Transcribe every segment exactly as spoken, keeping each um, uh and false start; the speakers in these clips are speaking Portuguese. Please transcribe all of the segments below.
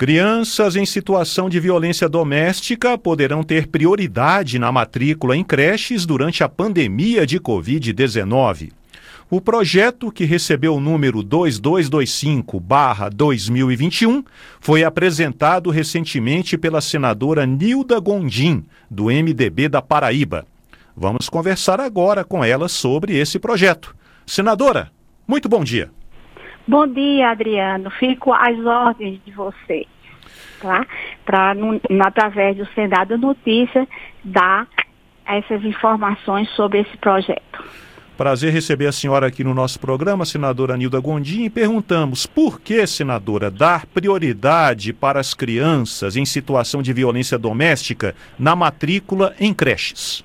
Crianças em situação de violência doméstica poderão ter prioridade na matrícula em creches durante a pandemia de covid dezenove. O projeto, que recebeu o número dois dois dois cinco barra dois mil e vinte e um, foi apresentado recentemente pela senadora Nilda Gondim, do M D B da Paraíba. Vamos conversar agora com ela sobre esse projeto. Senadora, muito bom dia. Bom dia, Adriano. Fico às ordens de você, tá? Para, através do Senado Notícias, dar essas informações sobre esse projeto. Prazer receber a senhora aqui no nosso programa, senadora Nilda Gondim, e perguntamos por que, senadora, dar prioridade para as crianças em situação de violência doméstica na matrícula em creches?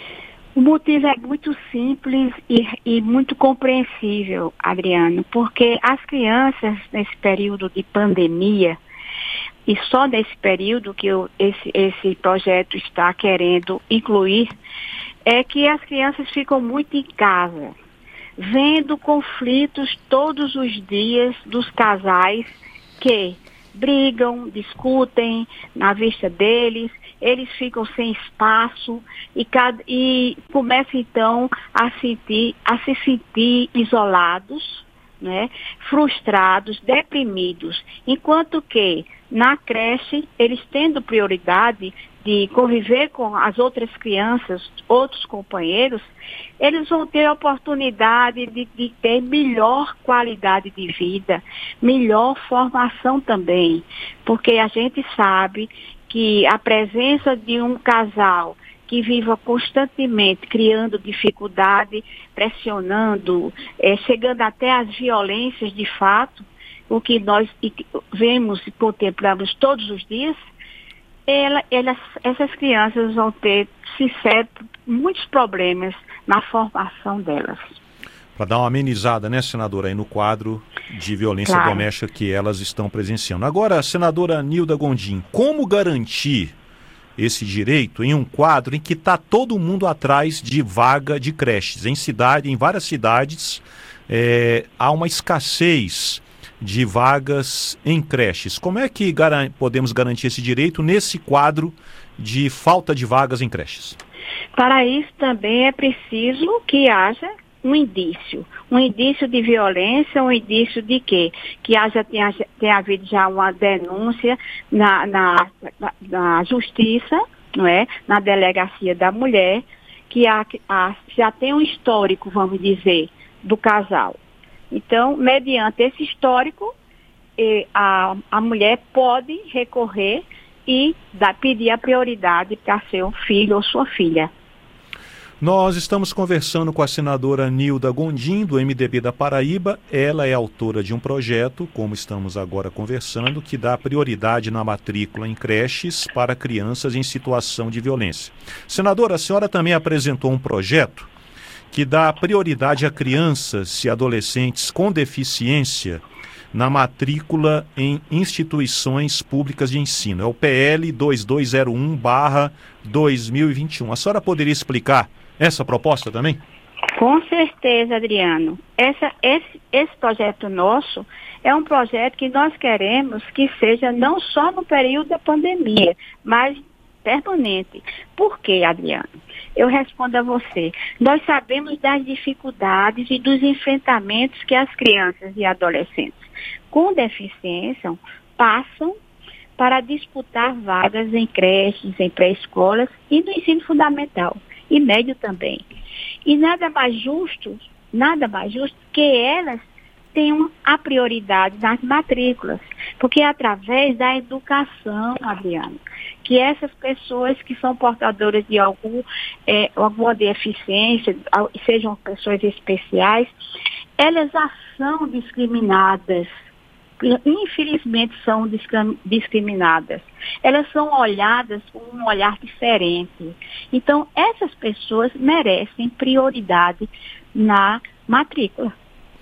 O motivo é muito simples e, e muito compreensível, Adriano, porque as crianças, nesse período de pandemia, e só nesse período que eu, esse, esse projeto está querendo incluir, é que as crianças ficam muito em casa, vendo conflitos todos os dias dos casais que brigam, discutem na vista deles, eles ficam sem espaço e, cada, e começam então a, sentir, a se sentir isolados, né, frustrados, deprimidos, enquanto que na creche, eles tendo prioridade de conviver com as outras crianças, outros companheiros, eles vão ter a oportunidade de, de ter melhor qualidade de vida, melhor formação também, porque a gente sabe que a presença de um casal que viva constantemente criando dificuldade, pressionando, eh, chegando até às violências de fato, o que nós vemos e contemplamos todos os dias, ela, elas, essas crianças vão ter, sincero, muitos problemas na formação delas. Para dar uma amenizada, né, senadora, aí no quadro de violência Claro. doméstica que elas estão presenciando. Agora, senadora Nilda Gondim, como garantir esse direito em um quadro em que está todo mundo atrás de vaga de creches? Em cidade, em várias cidades, é, há uma escassez de vagas em creches. Como é que garan- podemos garantir esse direito nesse quadro de falta de vagas em creches? Para isso também é preciso que haja um indício, um indício de violência, um indício de quê? Que haja, tenha, tenha havido já uma denúncia na, na, na, na justiça, não é? Na delegacia da mulher, que há, há, já tem um histórico, vamos dizer, do casal. Então, mediante esse histórico, eh, a, a mulher pode recorrer e dar, pedir a prioridade para seu filho ou sua filha. Nós estamos conversando com a senadora Nilda Gondim, do M D B da Paraíba. Ela é autora de um projeto, como estamos agora conversando, que dá prioridade na matrícula em creches para crianças em situação de violência. Senadora, a senhora também apresentou um projeto que dá prioridade a crianças e adolescentes com deficiência na matrícula em instituições públicas de ensino. É o P L dois dois zero um barra dois mil e vinte e um. A senhora poderia explicar essa proposta também? Com certeza, Adriano. Essa, esse, esse projeto nosso é um projeto que nós queremos que seja não só no período da pandemia, mas permanente. Por quê, Adriano? Eu respondo a você. Nós sabemos das dificuldades e dos enfrentamentos que as crianças e adolescentes com deficiência passam para disputar vagas em creches, em pré-escolas e no ensino fundamental e médio também. E nada mais justo, nada mais justo que elas tenham a prioridade nas matrículas, porque é através da educação, Adriano, que essas pessoas que são portadoras de algum, é, alguma deficiência, sejam pessoas especiais, elas já são discriminadas. Infelizmente são discriminadas. Elas são olhadas com um olhar diferente. Então, essas pessoas merecem prioridade na matrícula.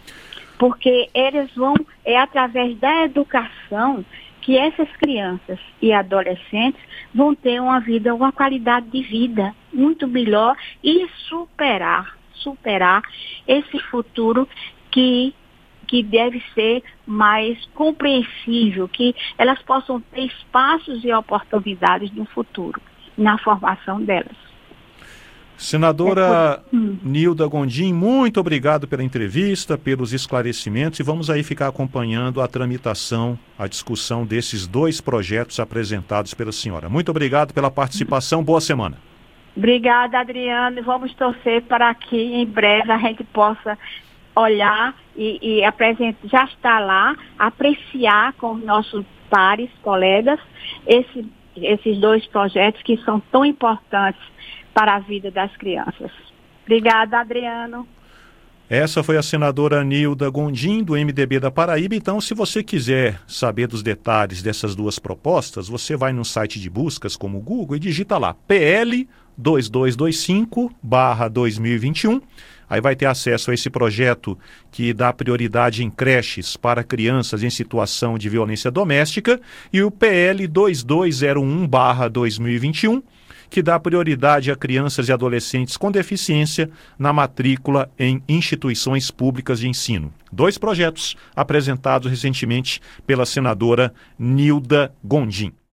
Porque eles vão, é através da educação que essas crianças e adolescentes vão ter uma vida, uma qualidade de vida muito melhor e superar, superar esse futuro que que deve ser mais compreensível, que elas possam ter espaços e oportunidades no futuro, na formação delas. Senadora é por... hum. Nilda Gondim, muito obrigado pela entrevista, pelos esclarecimentos, e vamos aí ficar acompanhando a tramitação, a discussão desses dois projetos apresentados pela senhora. Muito obrigado pela participação, boa semana. Obrigada, Adriano, vamos torcer para que em breve a gente possa olhar e, e apresentar, já está lá, apreciar com os nossos pares, colegas, esse, esses dois projetos que são tão importantes para a vida das crianças. Obrigada, Adriano. Essa foi a senadora Nilda Gondim, do M D B da Paraíba. Então, se você quiser saber dos detalhes dessas duas propostas, você vai no site de buscas como o Google e digita lá P L dois dois dois cinco barra dois mil e vinte e um. Aí vai ter acesso a esse projeto que dá prioridade em creches para crianças em situação de violência doméstica, e o P L dois dois zero um barra dois mil e vinte e um, que dá prioridade a crianças e adolescentes com deficiência na matrícula em instituições públicas de ensino. Dois projetos apresentados recentemente pela senadora Nilda Gondim.